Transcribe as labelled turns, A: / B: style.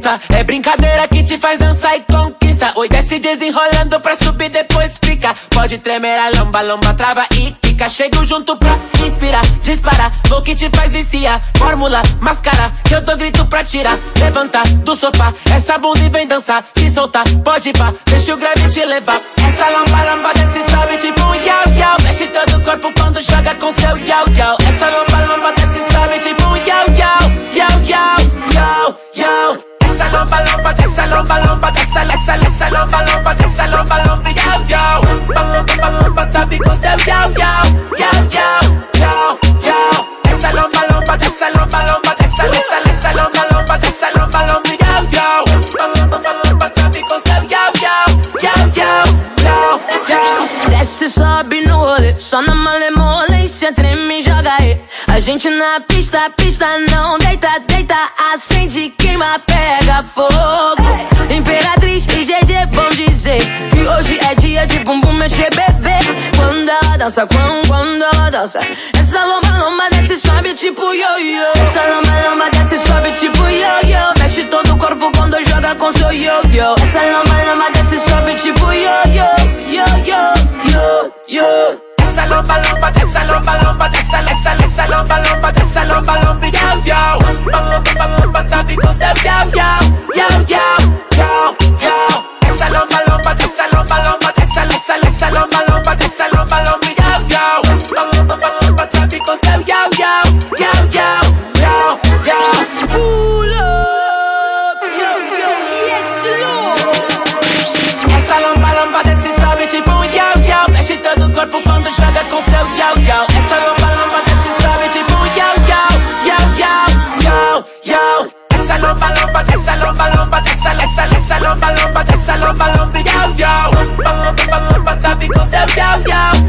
A: Levanta, é brincadeira que te faz dançar e conquista. Oi, desce desenrolando pra subir, depois fica. Pode tremer a lomba, lomba trava e fica. Chego junto pra inspirar, dispara, vou que te faz viciar. Fórmula, máscara, que eu dou grito pra tirar. Levanta do sofá, essa bunda e vem dançar. Se soltar, pode ir pá, deixa o grave te levar. Essa lomba, lomba desce, sobe tipo um yau, yau. Mexe todo o corpo quando joga com seu yau, yau. Essa lomba, lomba desce, sobe tipo um yau, yau. Yau, yau, yau, yau. Essa lomba, lomba, dessa lomba, lomba, dessa lomba, lomba, dessa lomba, lomba, yau, yau. Lomba, lomba, sobe com seu yau, yau. Yau, yau, yau, yau. Essa lomba, lomba, dessa lomba, lomba, dessa lomba, lomba, dessa lomba, lomba, yau, yau. Lomba, lomba, sobe com seu yau, yau. Yau, yau, yau, yau.
B: Desce, sobe no rolê, só na malemolência, treme e joga aí. A gente na pista, pista não deita, deita, acende, queima, pega fogo. Imperatriz e GG vão dizer que hoje é dia de bumbum mexer, bebê. Quando ela dança, quando ela dança, essa lomba, lomba desce, sobe tipo yo-yo. Essa lomba, lomba desce, sobe tipo yo-yo. Mexe todo o corpo quando joga com seu yo-yo. Essa lomba, lomba desce, sobe tipo yo-yo, yo-yo, yo-yo.
A: Essa lomba, lomba, dessa lomba, lomba, dessa lomba, lomba, dessa lomba, lomba, yau, yau. Lomba, lomba, sobe com seu yau, yau. Yau, yau, yau, yau. Essa lomba, lomba, dessa lomba, lomba, dessa lomba, lomba, dessa lomba, lomba, yau, yau. Lomba, lomba, sobe com seu yau, yau. Yau, yau, yau, yau.
B: Pull up, yo, yo, yes, Lord.
A: Essa lomba, lomba, desce, sobe tipo um yau, yau. Mexe todo o corpo quando joga com seu yau, yau. Essa lomba, lomba, desce, sobe tipo um yau, yau. Yau, yau, yau, yau. Essa lomba, lomba, dessa lomba, lomba, dessa lomba, lomba, dessa lomba, lomba, yau, yau. Lomba, lomba, sobe com seu yau, yau.